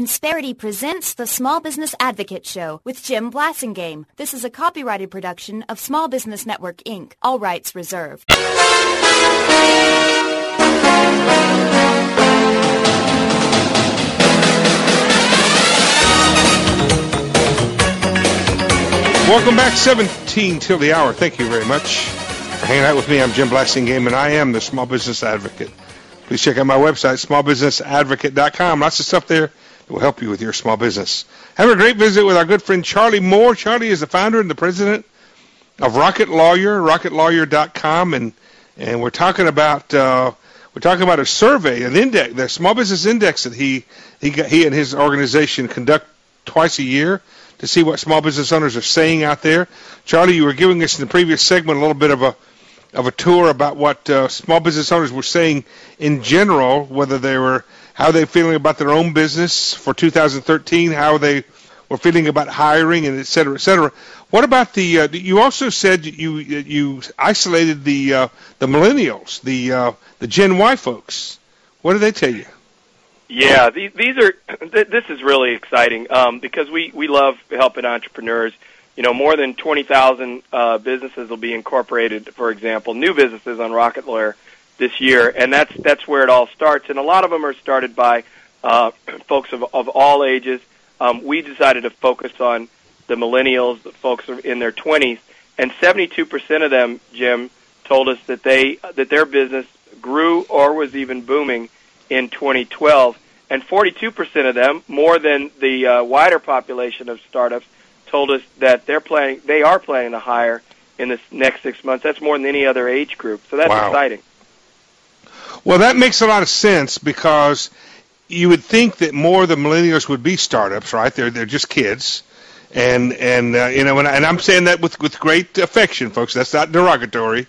Insperity presents the Small Business Advocate Show with Jim Blasingame. This is a copyrighted production of Small Business Network, Inc. All rights reserved. Welcome back, 17 till the hour. Thank you very much for hanging out with me. I'm Jim Blasingame, and I am the Small Business Advocate. Please check out my website, smallbusinessadvocate.com. Lots of stuff there that will help you with your small business. Having a great visit with our good friend Charlie Moore. Charlie is the founder and the president of Rocket Lawyer, rocketlawyer.com, and we're talking about a survey, an index, the small business index that he and his organization conduct twice a year to see what small business owners are saying out there. Charlie, you were giving us in the previous segment a little bit of a tour about what small business owners were saying in general, how they feeling about their own business for 2013, how they were feeling about hiring, and et cetera, et cetera. What about you also said you isolated the millennials, the Gen Y folks. What did they tell you? Yeah, this is really exciting because we love helping entrepreneurs. You know, more than 20,000 businesses will be incorporated, for example, new businesses on Rocket Lawyer this year, and that's where it all starts. And a lot of them are started by folks of all ages. We decided to focus on the millennials, the folks in their 20s, and 72% of them, Jim, told us that their business grew or was even booming in 2012, and 42% of them, more than the wider population of startups, told us that they are planning to hire in the next 6 months. That's more than any other age group, so that's exciting. Well, that makes a lot of sense because you would think that more of the millennials would be startups, right? They're just kids, and I'm saying that with great affection, folks. That's not derogatory,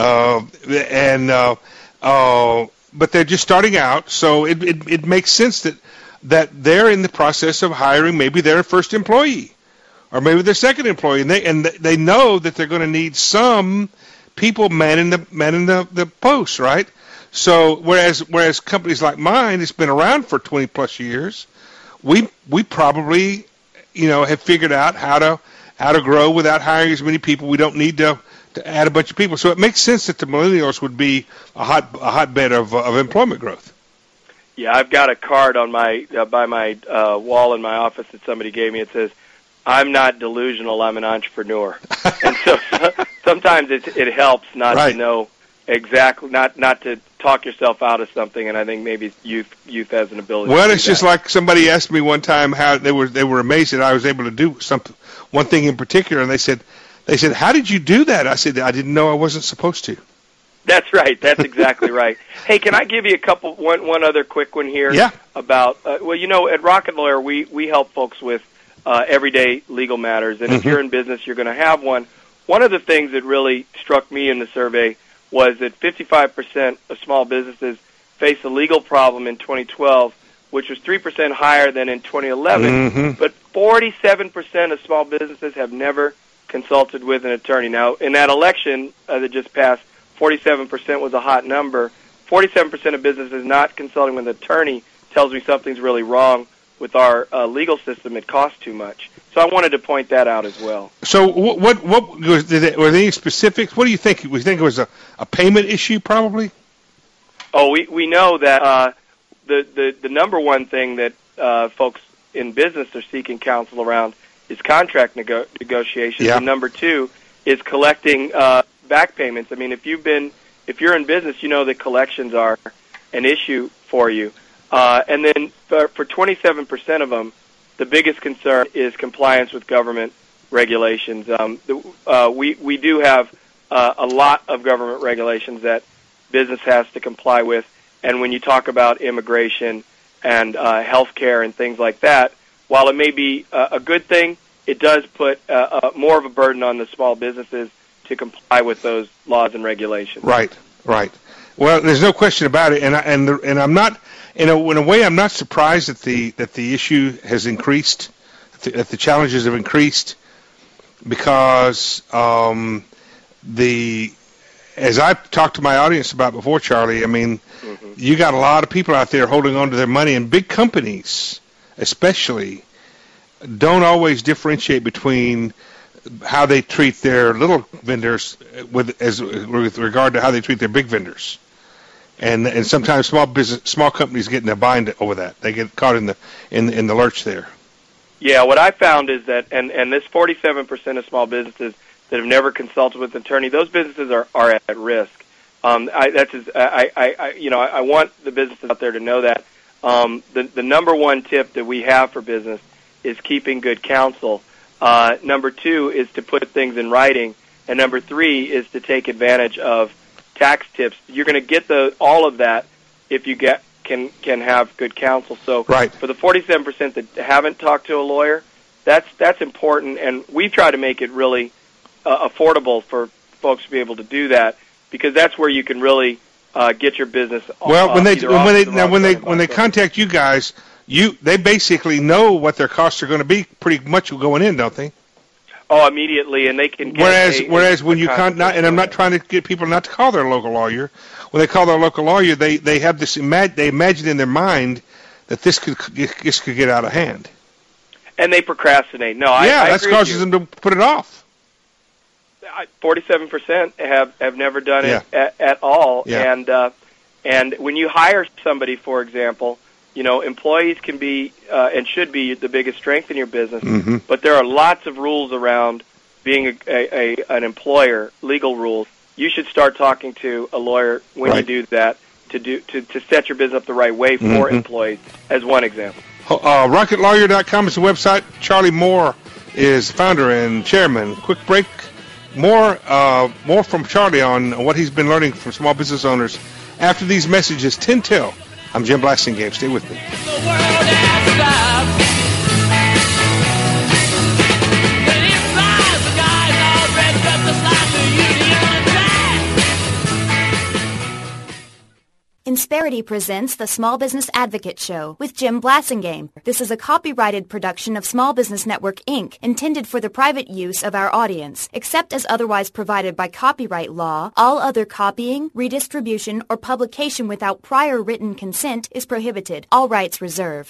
but they're just starting out, so it makes sense that they're in the process of hiring maybe their first employee, or maybe their second employee, and they know that they're going to need some people manning the posts, right? So whereas companies like mine, it's been around for 20 plus years, we probably have figured out how to grow without hiring as many people. We don't need to add a bunch of people. So it makes sense that the millennials would be a hotbed of employment growth. Yeah, I've got a card on by my wall in my office that somebody gave me. It says, "I'm not delusional, I'm an entrepreneur." And so sometimes it helps not to know exactly, not to talk yourself out of something, and I think maybe youth has an ability Well, to it's do just that. like somebody asked me one time how they were amazed that I was able to do one thing in particular, and they said, "How did you do that?" I said, "I didn't know I wasn't supposed to." That's right. That's exactly right. Hey, can I give you one other quick one here? Yeah. About at Rocket Lawyer we help folks with everyday legal matters, and if you're in business, you're going to have one. One of the things that really struck me in the survey was that 55% of small businesses face a legal problem in 2012, which was 3% higher than in 2011. But 47% of small businesses have never consulted with an attorney. Now, in that election that just passed, 47% was a hot number. 47% of businesses not consulting with an attorney tells me something's really wrong with our legal system. It costs too much. So I wanted to point that out as well. So what were there any specifics? What do you think? We think it was a payment issue, probably? Oh, we know that the number one thing that folks in business are seeking counsel around is contract negotiations, and number two is collecting back payments. I mean, if you're in business, you know that collections are an issue for you. And then for 27% of them, the biggest concern is compliance with government regulations. We do have a lot of government regulations that business has to comply with, and when you talk about immigration and health care and things like that, while it may be a good thing, it does put more of a burden on the small businesses to comply with those laws and regulations. Right. Well, there's no question about it, and I'm not, in a way, I'm not surprised that the issue has increased, that the challenges have increased, because as I've talked to my audience about before, Charlie, I mean, you got a lot of people out there holding on to their money, and big companies especially, don't always differentiate between how they treat their little vendors with regard to how they treat their big vendors. And sometimes small companies get in a bind over that. They get caught in the lurch there. Yeah, what I found is that, and this 47% of small businesses that have never consulted with an attorney, those businesses are at risk. I want the businesses out there to know that. The number one tip that we have for business is keeping good counsel. Number two is to put things in writing, and number three is to take advantage of tax tips. You're going to get all of that if you can have good counsel. So right. For the 47% that haven't talked to a lawyer, that's important, and we try to make it really affordable for folks to be able to do that, because that's where you can really get your business. Well, when they contact you guys, they basically know what their costs are going to be pretty much going in, don't they? Oh, immediately, and they can get whereas when you and I'm not trying to get people not to call their local lawyer. When they call their local lawyer, they have this they imagine in their mind that this could get out of hand, and they procrastinate. No, that causes them to put it off. 47% have never done it at all, and when you hire somebody, for example, employees can be and should be the biggest strength in your business, but there are lots of rules around being an employer, legal rules. You should start talking to a lawyer when you do that to set your business up the right way for employees, as one example. RocketLawyer.com is the website. Charlie Moore is founder and chairman. Quick break. More from Charlie on what he's been learning from small business owners after these messages. 10 till. I'm Jim Blasingame. Stay with me. Insperity presents the Small Business Advocate Show with Jim Blasingame. This is a copyrighted production of Small Business Network, Inc., intended for the private use of our audience. Except as otherwise provided by copyright law, all other copying, redistribution, or publication without prior written consent is prohibited. All rights reserved.